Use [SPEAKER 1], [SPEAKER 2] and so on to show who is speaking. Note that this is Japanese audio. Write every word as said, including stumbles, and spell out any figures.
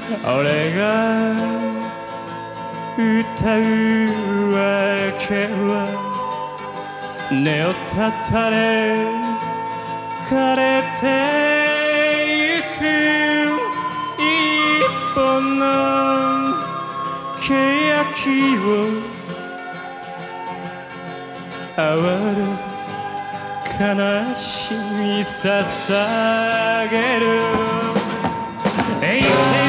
[SPEAKER 1] 俺が歌うわけは根をたたれ枯れてゆく一本の欅を哀れ悲しみ捧げる。